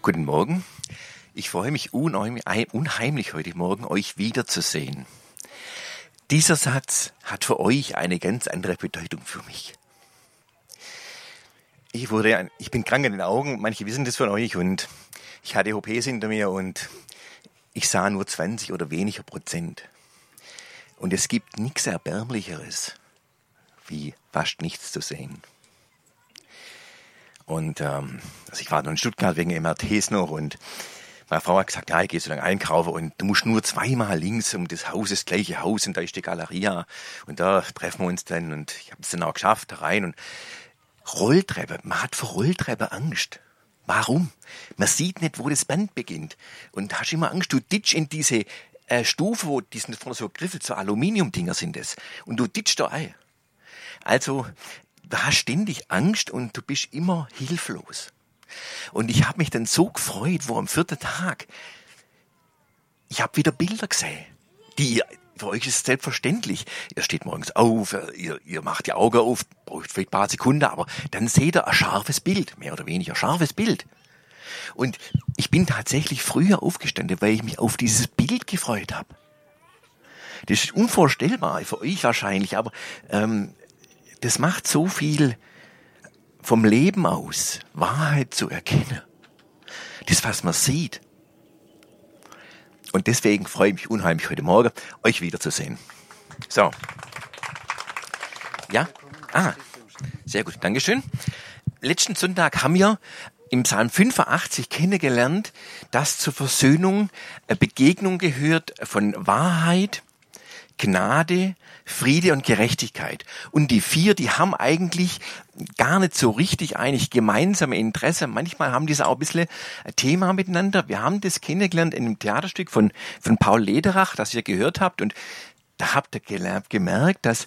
Guten Morgen. Ich freue mich unheimlich heute Morgen, euch wiederzusehen. Dieser Satz hat für euch eine ganz andere Bedeutung für mich. Ich bin krank in den Augen, manche wissen das von euch, und ich hatte OPs hinter mir und ich sah nur 20 oder weniger Prozent. Und es gibt nichts Erbärmlicheres, wie fast nichts zu sehen. Und also ich war noch in Stuttgart wegen MRTs noch, und meine Frau hat gesagt, ja, ich gehe so lange einkaufen und du musst nur zweimal links um das Haus, das gleiche Haus, und da ist die Galeria und da treffen wir uns dann, und ich habe es dann auch geschafft, da rein. Und Rolltreppe, man hat vor Rolltreppe Angst. Warum? Man sieht nicht, wo das Band beginnt, und da hast du immer Angst, du ditsch in diese Stufe, wo die sind vorne so Griffel, so Aluminiumdinger sind das, und du ditsch da ein. Also du hast ständig Angst und du bist immer hilflos. Und ich habe mich dann so gefreut, wo am 4. Tag, ich habe wieder Bilder gesehen, für euch ist es selbstverständlich. Ihr steht morgens auf, ihr macht die Augen auf, braucht vielleicht ein paar Sekunden, aber dann seht ihr ein scharfes Bild, mehr oder weniger scharfes Bild. Und ich bin tatsächlich früher aufgestanden, weil ich mich auf dieses Bild gefreut habe. Das ist unvorstellbar, für euch wahrscheinlich, aber das macht so viel vom Leben aus, Wahrheit zu erkennen. Das, was man sieht. Und deswegen freue ich mich unheimlich heute Morgen, euch wiederzusehen. So. Ja? Sehr gut, Dankeschön. Letzten Sonntag haben wir im Psalm 85 kennengelernt, dass zur Versöhnung eine Begegnung gehört von Wahrheit, Gnade, Friede und Gerechtigkeit. Und die vier, die haben eigentlich gar nicht so richtig eigentlich gemeinsame Interesse. Manchmal haben die auch ein bisschen ein Thema miteinander. Wir haben das kennengelernt in einem Theaterstück von Paul Lederach, das ihr gehört habt. Und da habt ihr gemerkt, dass,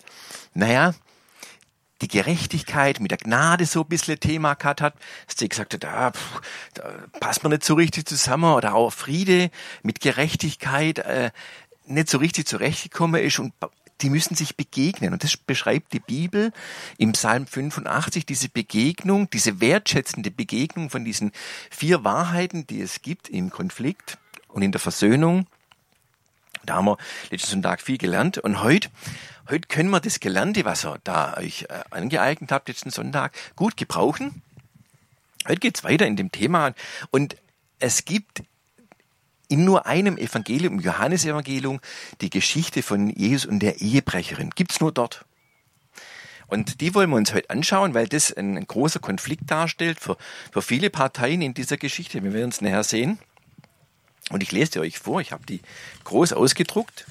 die Gerechtigkeit mit der Gnade so ein bisschen Thema gehabt hat, dass sie gesagt hat, da passt man nicht so richtig zusammen. Oder auch Friede mit Gerechtigkeit nicht so richtig zurechtgekommen ist, und die müssen sich begegnen. Und das beschreibt die Bibel im Psalm 85, diese Begegnung, diese wertschätzende Begegnung von diesen vier Wahrheiten, die es gibt im Konflikt und in der Versöhnung. Da haben wir letzten Sonntag viel gelernt, und heute können wir das Gelernte, was ihr da euch angeeignet habt letzten Sonntag, gut gebrauchen. Heute geht's weiter in dem Thema, und es gibt in nur einem Evangelium, im Johannesevangelium, die Geschichte von Jesus und der Ehebrecherin. Gibt's nur dort. Und die wollen wir uns heute anschauen, weil das ein großer Konflikt darstellt für viele Parteien in dieser Geschichte. Wir werden es nachher sehen. Und ich lese die euch vor, ich habe die groß ausgedruckt.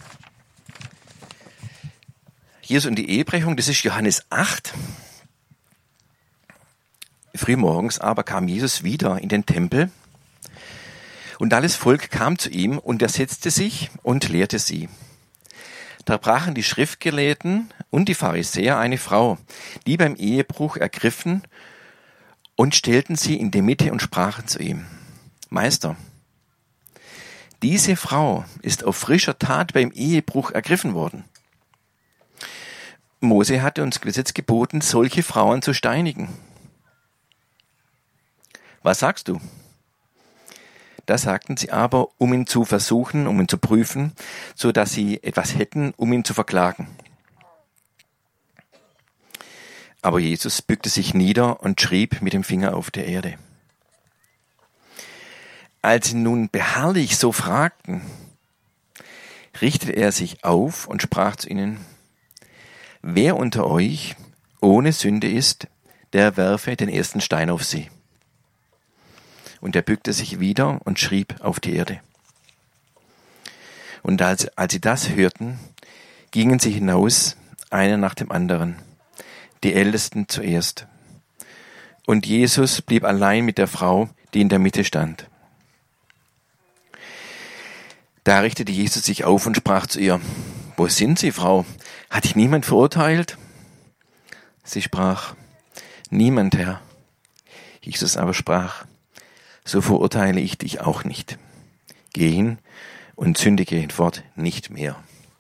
Jesus und die Ehebrechung, das ist Johannes 8. Frühmorgens aber kam Jesus wieder in den Tempel, und alles Volk kam zu ihm, und er setzte sich und lehrte sie. Da brachen die Schriftgelehrten und die Pharisäer eine Frau, die beim Ehebruch ergriffen, und stellten sie in die Mitte und sprachen zu ihm: Meister, diese Frau ist auf frischer Tat beim Ehebruch ergriffen worden. Mose hatte uns Gesetz geboten, solche Frauen zu steinigen. Was sagst du? Das sagten sie aber, um ihn zu versuchen, um ihn zu prüfen, so dass sie etwas hätten, um ihn zu verklagen. Aber Jesus bückte sich nieder und schrieb mit dem Finger auf der Erde. Als sie nun beharrlich so fragten, richtete er sich auf und sprach zu ihnen: Wer unter euch ohne Sünde ist, der werfe den ersten Stein auf sie. Und er bückte sich wieder und schrieb auf die Erde. Und als sie das hörten, gingen sie hinaus, einer nach dem anderen, die Ältesten zuerst. Und Jesus blieb allein mit der Frau, die in der Mitte stand. Da richtete Jesus sich auf und sprach zu ihr: Wo sind Sie, Frau? Hat dich niemand verurteilt? Sie sprach: Niemand, Herr. Jesus aber sprach: So verurteile ich dich auch nicht. Geh hin und sündige fort nicht mehr.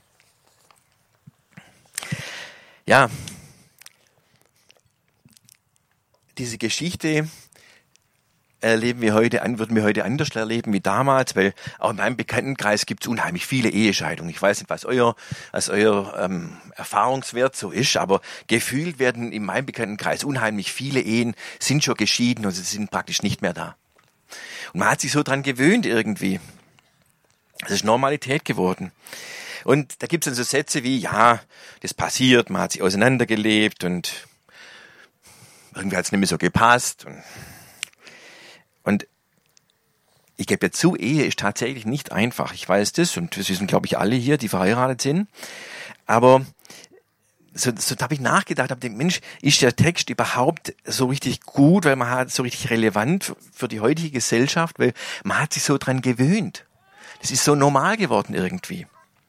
Ja, diese Geschichte würden wir heute anders erleben wie damals, weil auch in meinem Bekanntenkreis gibt es unheimlich viele Ehescheidungen. Ich weiß nicht, was euer Erfahrungswert so ist, aber gefühlt werden in meinem Bekanntenkreis unheimlich viele Ehen sind schon geschieden und sie sind praktisch nicht mehr da. Und man hat sich so dran gewöhnt irgendwie. Es ist Normalität geworden. Und da gibt es dann so Sätze wie, ja, das passiert, man hat sich auseinandergelebt und irgendwie hat es nicht mehr so gepasst. Und ich gebe ja zu, Ehe ist tatsächlich nicht einfach. Ich weiß das und das wissen, glaube ich, alle hier, die verheiratet sind. Aber so habe ich nachgedacht, habe gedacht, Mensch, ist der Text überhaupt so richtig gut, weil man hat so richtig relevant für die heutige Gesellschaft, weil man hat sich so dran gewöhnt. Das ist so normal geworden irgendwie.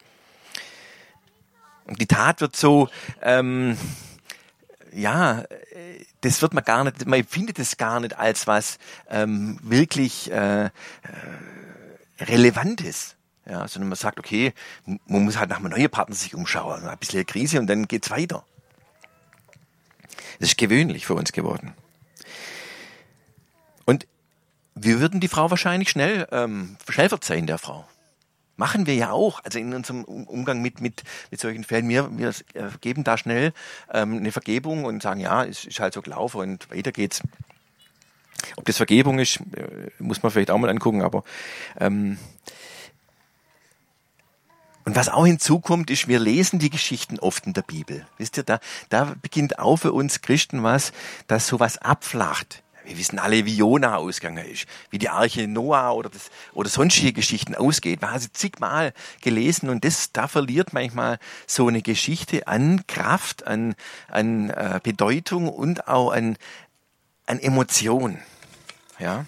Und die Tat wird so, das wird man gar nicht, man empfindet es gar nicht als was wirklich Relevantes. Ja, sondern man sagt, okay, man muss halt nach einem neuen Partner sich umschauen, ein bisschen Krise und dann geht's weiter. Das ist gewöhnlich für uns geworden. Und wir würden die Frau wahrscheinlich schnell verzeihen, der Frau. Machen wir ja auch, also in unserem Umgang mit solchen Fällen. Wir geben da schnell eine Vergebung und sagen, ja, es ist halt so gelaufen und weiter geht's. Ob das Vergebung ist, muss man vielleicht auch mal angucken, aber und was auch hinzukommt, ist, wir lesen die Geschichten oft in der Bibel. Wisst ihr, da beginnt auch für uns Christen was, dass sowas abflacht. Wir wissen alle, wie Jona ausgegangen ist, wie die Arche Noah oder sonstige Geschichten ausgeht. Man hat sie zigmal gelesen und da verliert manchmal so eine Geschichte an Kraft, an Bedeutung und auch an Emotion. Ja.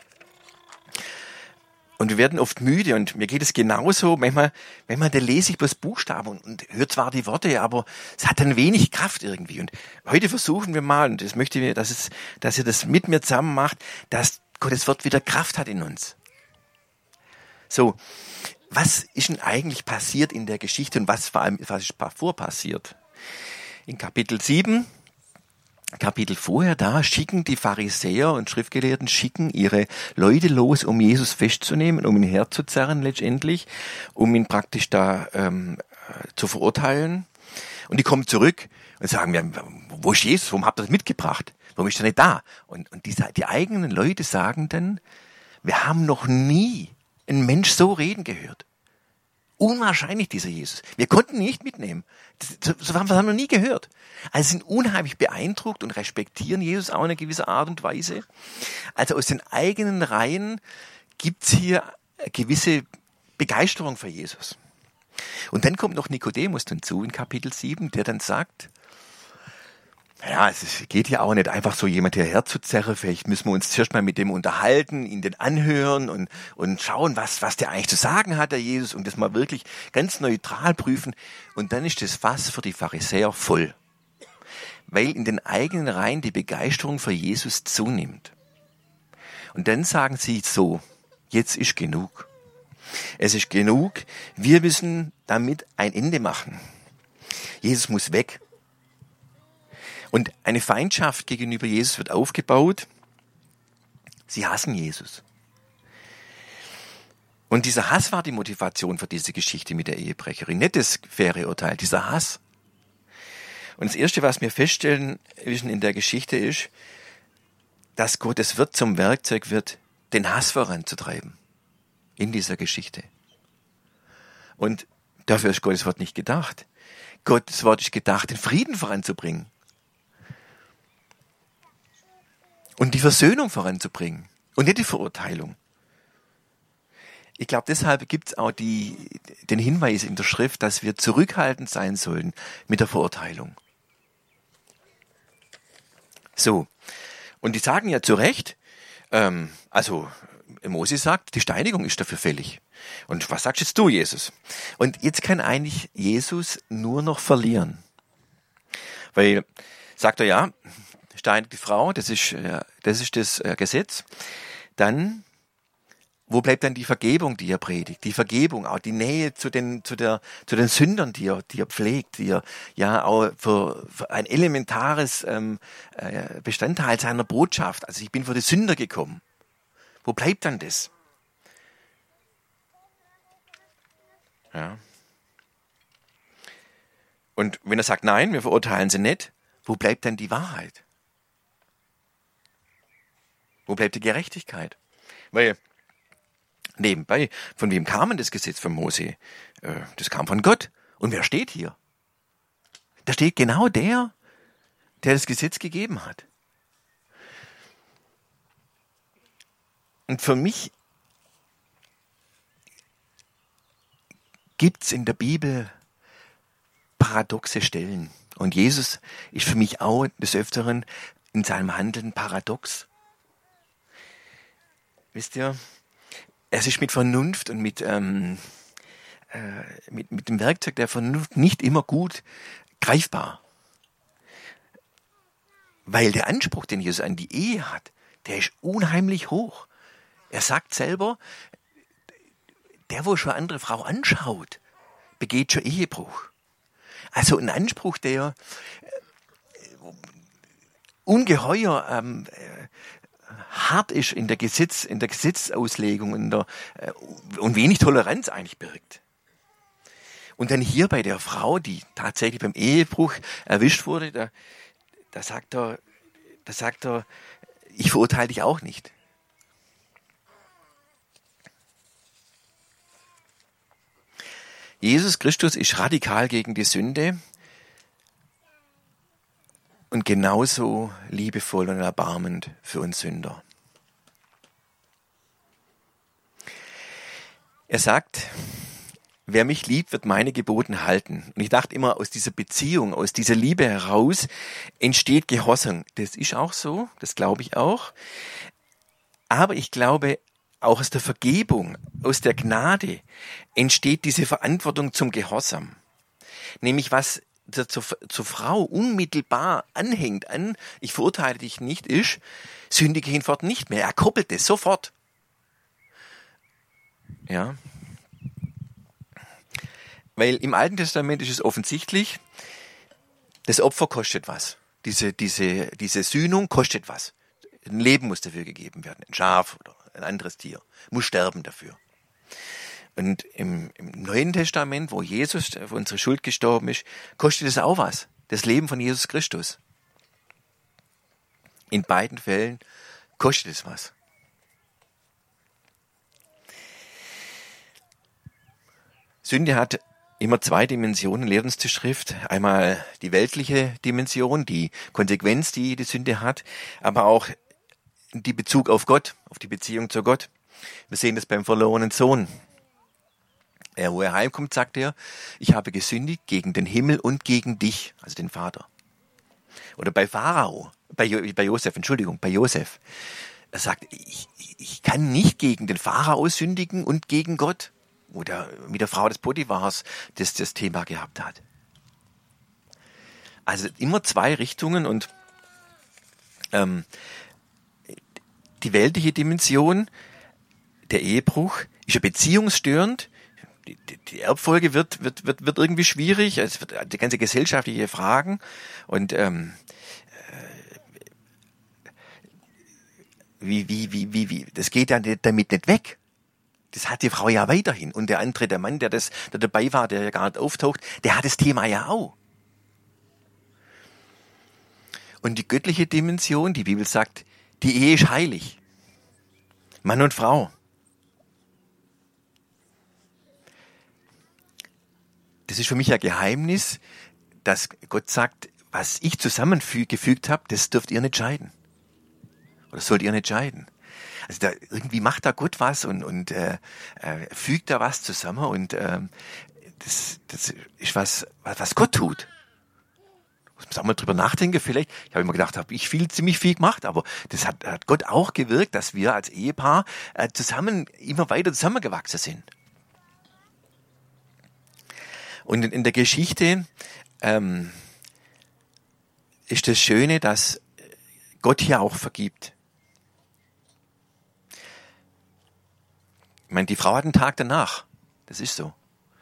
Und wir werden oft müde und mir geht es genauso. Manchmal da lese ich bloß Buchstaben und höre zwar die Worte, aber es hat dann wenig Kraft irgendwie. Und heute versuchen wir mal, und das möchte ich, dass ihr das mit mir zusammen macht, dass Gottes Wort wieder Kraft hat in uns. So, was ist denn eigentlich passiert in der Geschichte und was ist davor passiert? In Kapitel 7, Kapitel vorher, da schicken die Pharisäer und Schriftgelehrten ihre Leute los, um Jesus festzunehmen, um ihn herzuzerren letztendlich, um ihn praktisch da zu verurteilen. Und die kommen zurück und sagen, wo ist Jesus? Warum habt ihr das mitgebracht? Warum ist er nicht da? Und die eigenen Leute sagen dann, wir haben noch nie einen Mensch so reden gehört. Unwahrscheinlich, dieser Jesus. Wir konnten ihn nicht mitnehmen. Das haben wir noch nie gehört. Also sind unheimlich beeindruckt und respektieren Jesus auch in einer gewissen Art und Weise. Also aus den eigenen Reihen gibt's hier eine gewisse Begeisterung für Jesus. Und dann kommt noch Nikodemus hinzu in Kapitel 7, der dann sagt, ja, es geht ja auch nicht einfach so jemand hierher zu zerren. Vielleicht müssen wir uns zuerst mal mit dem unterhalten, ihn den anhören und schauen, was der eigentlich zu sagen hat, der Jesus, und das mal wirklich ganz neutral prüfen. Und dann ist das Fass für die Pharisäer voll. Weil in den eigenen Reihen die Begeisterung für Jesus zunimmt. Und dann sagen sie so, jetzt ist genug. Es ist genug. Wir müssen damit ein Ende machen. Jesus muss weg. Und eine Feindschaft gegenüber Jesus wird aufgebaut. Sie hassen Jesus. Und dieser Hass war die Motivation für diese Geschichte mit der Ehebrecherin. Nicht das faire Urteil, dieser Hass. Und das Erste, was wir feststellen in der Geschichte ist, dass Gottes Wort zum Werkzeug wird, den Hass voranzutreiben. In dieser Geschichte. Und dafür ist Gottes Wort nicht gedacht. Gottes Wort ist gedacht, den Frieden voranzubringen. Und die Versöhnung voranzubringen. Und nicht die Verurteilung. Ich glaube, deshalb gibt es auch den Hinweis in der Schrift, dass wir zurückhaltend sein sollen mit der Verurteilung. So. Und die sagen ja zu Recht, Mose sagt, die Steinigung ist dafür fällig. Und was sagst jetzt du, Jesus? Und jetzt kann eigentlich Jesus nur noch verlieren. Weil, sagt er ja, steinigt die Frau, das ist das Gesetz. Dann, wo bleibt dann die Vergebung, die er predigt? Die Vergebung, auch die Nähe zu den Sündern, die er pflegt, die er ja auch für ein elementares Bestandteil seiner Botschaft. Also ich bin für die Sünder gekommen. Wo bleibt dann das? Ja. Und wenn er sagt, nein, wir verurteilen sie nicht, wo bleibt dann die Wahrheit? Wo bleibt die Gerechtigkeit? Weil nebenbei, von wem kam denn das Gesetz von Mose? Das kam von Gott. Und wer steht hier? Da steht genau der das Gesetz gegeben hat. Und für mich gibt es in der Bibel paradoxe Stellen. Und Jesus ist für mich auch des Öfteren in seinem Handeln paradox. Wisst ihr, es ist mit Vernunft und mit dem Werkzeug der Vernunft nicht immer gut greifbar. Weil der Anspruch, den Jesus an die Ehe hat, der ist unheimlich hoch. Er sagt selber, der, wo schon eine andere Frau anschaut, begeht schon Ehebruch. Also ein Anspruch, der ungeheuer hart ist in der Gesetzauslegung und wenig Toleranz eigentlich birgt. Und dann hier bei der Frau, die tatsächlich beim Ehebruch erwischt wurde, da sagt er, ich verurteile dich auch nicht. Jesus Christus ist radikal gegen die Sünde und genauso liebevoll und erbarmend für uns Sünder. Er sagt, wer mich liebt, wird meine Gebote halten. Und ich dachte immer, aus dieser Beziehung, aus dieser Liebe heraus entsteht Gehorsam. Das ist auch so, das glaube ich auch. Aber ich glaube, auch aus der Vergebung, aus der Gnade entsteht diese Verantwortung zum Gehorsam. Nämlich was zur Frau unmittelbar anhängt an, ich verurteile dich nicht, ist, sündige hinfort nicht mehr. Er koppelt es sofort. Ja. Weil im Alten Testament ist es offensichtlich, das Opfer kostet was. Diese Sühnung kostet was. Ein Leben muss dafür gegeben werden. Ein Schaf oder ein anderes Tier muss sterben dafür. Und im Neuen Testament, wo Jesus für unsere Schuld gestorben ist, kostet es auch was. Das Leben von Jesus Christus. In beiden Fällen kostet es was. Sünde hat immer zwei Dimensionen, lehrt uns die Schrift. Einmal die weltliche Dimension, die Konsequenz, die die Sünde hat, aber auch die Bezug auf Gott, auf die Beziehung zu Gott. Wir sehen das beim verlorenen Sohn. Wo er heimkommt, sagt er, ich habe gesündigt gegen den Himmel und gegen dich, also den Vater. Oder bei Pharao, bei Josef. Er sagt, ich kann nicht gegen den Pharao sündigen und gegen Gott. Oder mit der Frau des Potiphars das Thema gehabt hat. Also immer zwei Richtungen und die weltliche Dimension, der Ehebruch, ist ja beziehungsstörend. Die Erbfolge wird irgendwie schwierig. Es wird die ganze gesellschaftliche Fragen und wie, das geht ja damit nicht weg. Das hat die Frau ja weiterhin. Und der andere, der Mann, der dabei war, der ja gar nicht auftaucht, der hat das Thema ja auch. Und die göttliche Dimension, die Bibel sagt, die Ehe ist heilig. Mann und Frau. Das ist für mich ein Geheimnis, dass Gott sagt, was ich zusammengefügt habe, das dürft ihr nicht scheiden. Oder sollt ihr nicht scheiden. Also irgendwie macht da Gott was und fügt da was zusammen und das ist was Gott tut. Muss man auch mal drüber nachdenken vielleicht. Ich habe immer gedacht, habe ich ziemlich viel gemacht, aber das hat Gott auch gewirkt, dass wir als Ehepaar immer weiter zusammengewachsen sind. Und in der Geschichte ist das Schöne, dass Gott hier auch vergibt. Ich meine, die Frau hat einen Tag danach. Das ist so.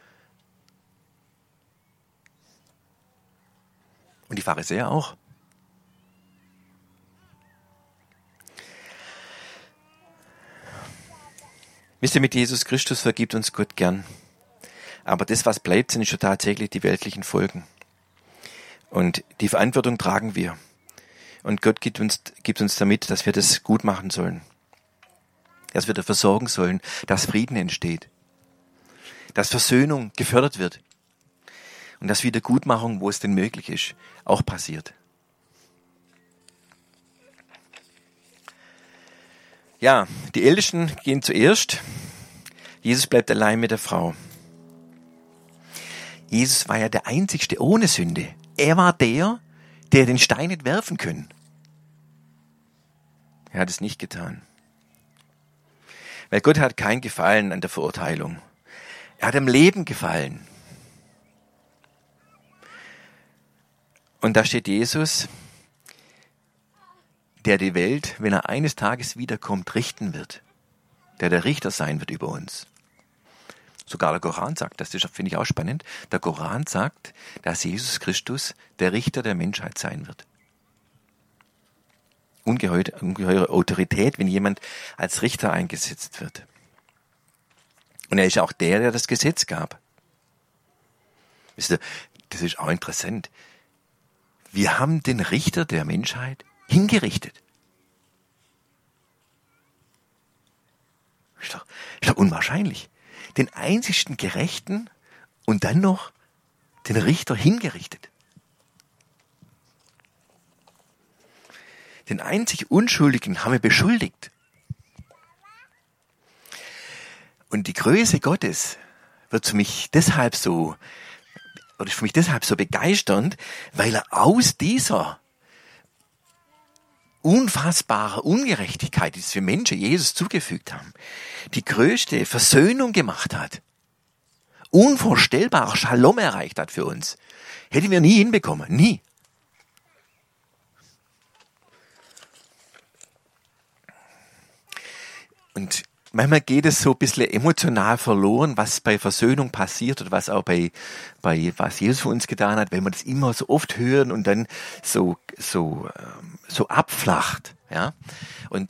Und die Pharisäer auch. Wisst ihr, mit Jesus Christus vergibt uns Gott gern. Aber das, was bleibt, sind schon tatsächlich die weltlichen Folgen. Und die Verantwortung tragen wir. Und Gott gibt uns damit, dass wir das gut machen sollen. Dass wir dafür sorgen sollen, dass Frieden entsteht. Dass Versöhnung gefördert wird. Und dass Wiedergutmachung, wo es denn möglich ist, auch passiert. Ja, die Ältesten gehen zuerst. Jesus bleibt allein mit der Frau. Jesus war ja der Einzigste ohne Sünde. Er war der den Stein nicht werfen können. Er hat es nicht getan. Weil Gott hat kein Gefallen an der Verurteilung. Er hat am Leben gefallen. Und da steht Jesus, der die Welt, wenn er eines Tages wiederkommt, richten wird. Der Richter sein wird über uns. Sogar der Koran sagt das, finde ich auch spannend. Der Koran sagt, dass Jesus Christus der Richter der Menschheit sein wird. Ungeheure Autorität, wenn jemand als Richter eingesetzt wird. Und er ist auch der das Gesetz gab. Wisst ihr, das ist auch interessant. Wir haben den Richter der Menschheit hingerichtet. Ist doch unwahrscheinlich. Den einzigsten Gerechten und dann noch den Richter hingerichtet. Den einzig Unschuldigen haben wir beschuldigt. Und die Größe Gottes ist für mich deshalb so begeisternd, weil er aus dieser unfassbare Ungerechtigkeit, die es für Menschen Jesus zugefügt haben, die größte Versöhnung gemacht hat. Unvorstellbarer Shalom erreicht hat für uns. Hätten wir nie hinbekommen. Nie. Und manchmal geht es so ein bisschen emotional verloren, was bei Versöhnung passiert oder was auch bei was Jesus für uns getan hat, wenn wir das immer so oft hören und dann so abflacht. Ja? Und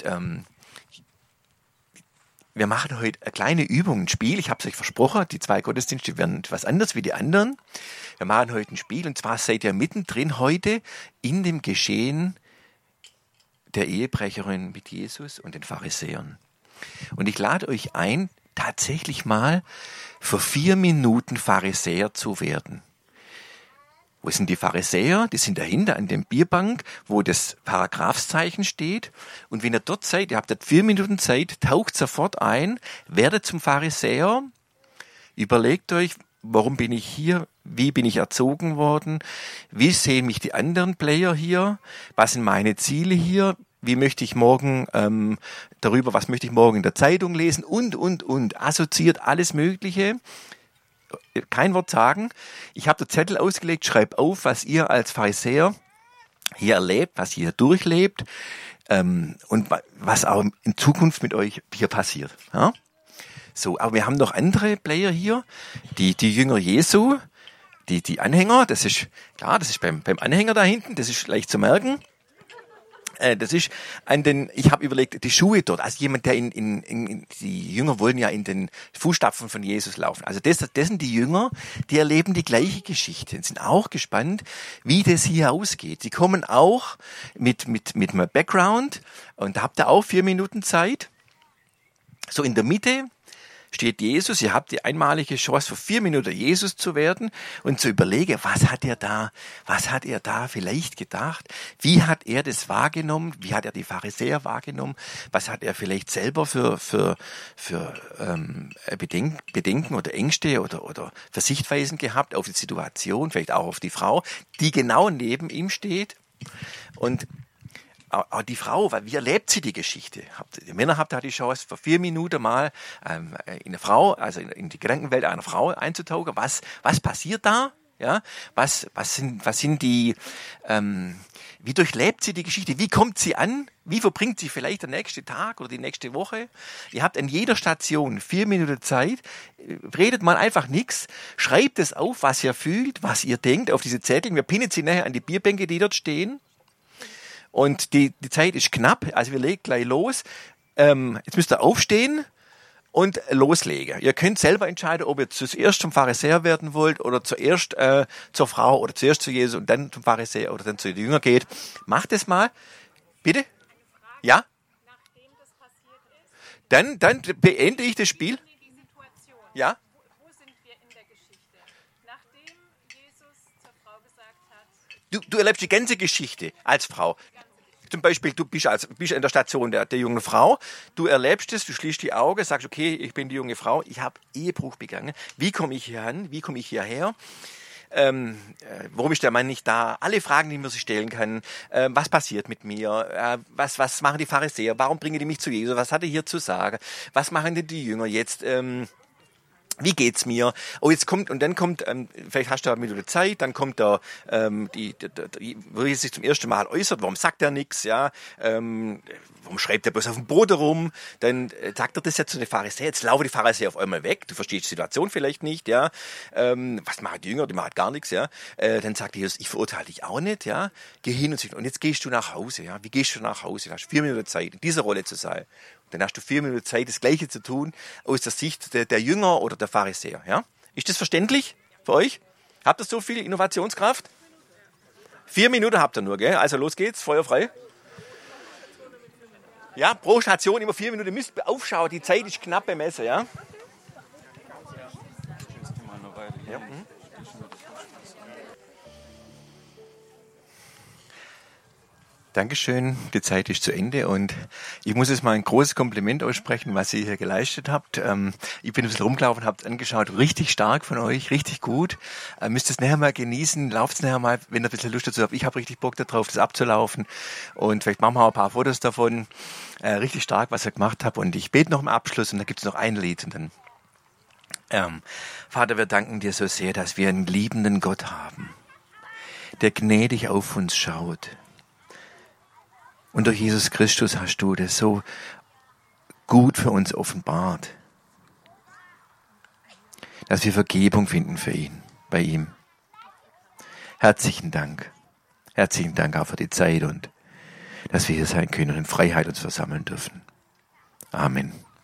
wir machen heute eine kleine Übung, ein Spiel. Ich habe es euch versprochen, die 2 Gottesdienste werden etwas anders wie die anderen. Wir machen heute ein Spiel und zwar seid ihr mittendrin heute in dem Geschehen der Ehebrecherin mit Jesus und den Pharisäern. Und ich lade euch ein, tatsächlich mal für 4 Minuten Pharisäer zu werden. Wo sind die Pharisäer? Die sind dahinter an dem Bierbank, wo das Paragraphszeichen steht. Und wenn ihr dort seid, ihr habt dort 4 Minuten Zeit, taucht sofort ein, werdet zum Pharisäer, überlegt euch, warum bin ich hier, wie bin ich erzogen worden, wie sehen mich die anderen Player hier, was sind meine Ziele hier, wie möchte ich morgen was möchte ich morgen in der Zeitung lesen und. Assoziiert alles Mögliche. Kein Wort sagen. Ich habe den Zettel ausgelegt, schreibt auf, was ihr als Pharisäer hier erlebt, was ihr durchlebt und was auch in Zukunft mit euch hier passiert. Ja? So, aber wir haben noch andere Player hier, die Jünger Jesu, die Anhänger, das ist klar, das ist beim Anhänger da hinten, das ist leicht zu merken. Das ist ich habe überlegt, die Schuhe dort, also jemand, der die Jünger wollen ja in den Fußstapfen von Jesus laufen. Also das sind die Jünger, die erleben die gleiche Geschichte, sind auch gespannt, wie das hier ausgeht. Sie kommen auch mit einem Background und da habt ihr auch 4 Minuten Zeit. So in der Mitte steht Jesus, ihr habt die einmalige Chance, für 4 Minuten Jesus zu werden und zu überlegen, was hat er da vielleicht gedacht? Wie hat er das wahrgenommen? Wie hat er die Pharisäer wahrgenommen? Was hat er vielleicht selber für Bedenken oder Ängste oder für Sichtweisen gehabt auf die Situation, vielleicht auch auf die Frau, die genau neben ihm steht? Und auch die Frau, wie erlebt sie die Geschichte? Die Männer habt die Chance, für 4 Minuten mal in eine Frau, also in die Gedankenwelt einer Frau einzutauchen. Was passiert da? Ja, was sind die? Wie durchlebt sie die Geschichte? Wie kommt sie an? Wie verbringt sie vielleicht den nächsten Tag oder die nächste Woche? Ihr habt an jeder Station 4 Minuten Zeit. Redet mal einfach nichts. Schreibt es auf, was ihr fühlt, was ihr denkt, auf diese Zettel. Wir pinnen sie nachher an die Bierbänke, die dort stehen. Und die Zeit ist knapp, also wir legen gleich los. Jetzt müsst ihr aufstehen und loslegen. Ihr könnt selber entscheiden, ob ihr zuerst zum Pharisäer werden wollt oder zuerst zur Frau oder zuerst zu Jesus und dann zum Pharisäer oder dann zu den Jüngern geht. Macht es mal. Bitte? Ja? Nachdem das passiert ist, Dann beende ich das Spiel. die Situation. Ja? Wo sind wir in der Geschichte? Nachdem Jesus zur Frau gesagt hat, Du erlebst die ganze Geschichte als Frau. Zum Beispiel, du bist in der Station der jungen Frau, du erlebst es, du schließt die Augen, sagst, okay, ich bin die junge Frau, ich habe Ehebruch begangen. Wie komme ich hier an? Wie komme ich hierher? Warum ist der Mann nicht da? Alle Fragen, die man sich stellen kann. Was passiert mit mir? Was machen die Pharisäer? Warum bringen die mich zu Jesus? Was hat er hier zu sagen? Was machen denn die Jünger jetzt? Wie geht's mir? Oh, dann kommt, vielleicht hast du eine Minute Zeit, dann kommt wo er sich zum ersten Mal äußert, warum sagt er nichts, ja? Warum schreibt er bloß auf dem Boden rum? Dann sagt er das ja zu den Pharisäern, jetzt laufen die Pharisäer auf einmal weg, du verstehst die Situation vielleicht nicht, ja? Was machen die Jünger? Die machen gar nichts, ja? Dann sagt Jesus, ich verurteile dich auch nicht, ja? Geh hin und jetzt gehst du nach Hause, ja? Wie gehst du nach Hause? Du hast 4 Minuten Zeit, in dieser Rolle zu sein. Dann hast du 4 Minuten Zeit, das Gleiche zu tun, aus der Sicht der Jünger oder der Pharisäer. Ja? Ist das verständlich für euch? Habt ihr so viel Innovationskraft? 4 Minuten habt ihr nur, gell? Also los geht's, Feuer frei. Ja, pro Station immer 4 Minuten. Ihr müsst aufschauen, die Zeit ist knapp bemessen, ja? Ja. Dankeschön, die Zeit ist zu Ende und ich muss jetzt mal ein großes Kompliment aussprechen, was ihr hier geleistet habt. Ich bin ein bisschen rumgelaufen und habt angeschaut, richtig stark von euch, richtig gut. Müsst es nachher mal genießen, lauft es nachher mal, wenn ihr ein bisschen Lust dazu habt. Ich habe richtig Bock darauf, das abzulaufen und vielleicht machen wir auch ein paar Fotos davon. Richtig stark, was ihr gemacht habt und ich bete noch im Abschluss und da gibt es noch ein Lied und dann Vater, wir danken dir so sehr, dass wir einen liebenden Gott haben, der gnädig auf uns schaut. Und durch Jesus Christus hast du das so gut für uns offenbart, dass wir Vergebung finden für ihn, bei ihm. Herzlichen Dank. Herzlichen Dank auch für die Zeit und dass wir hier sein können und in Freiheit uns versammeln dürfen. Amen.